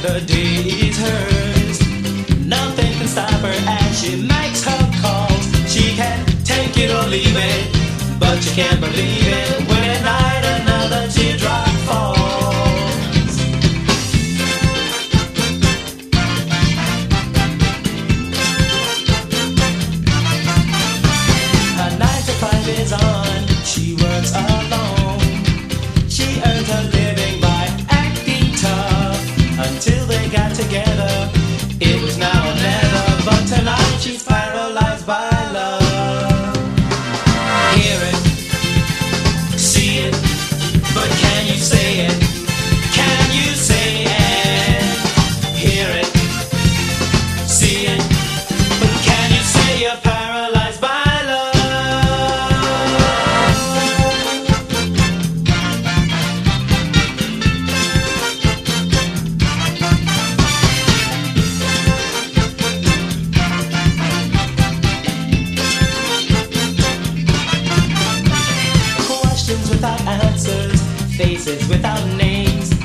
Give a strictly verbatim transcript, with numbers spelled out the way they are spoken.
the day is hers. Nothing can stop her as she makes her calls. She can take it or leave it, but you can't believe it when at night another teardrop falls. Her nine to five is on, she works alone. She earns her living by acting tough. Until they got together, it was now or never. But tonight she's paralyzed by love. Hear it, see it, but can you say it? Can you say it? Hear it, see it, but can you say you're paralyzed by love? Questions without answers, faces without names.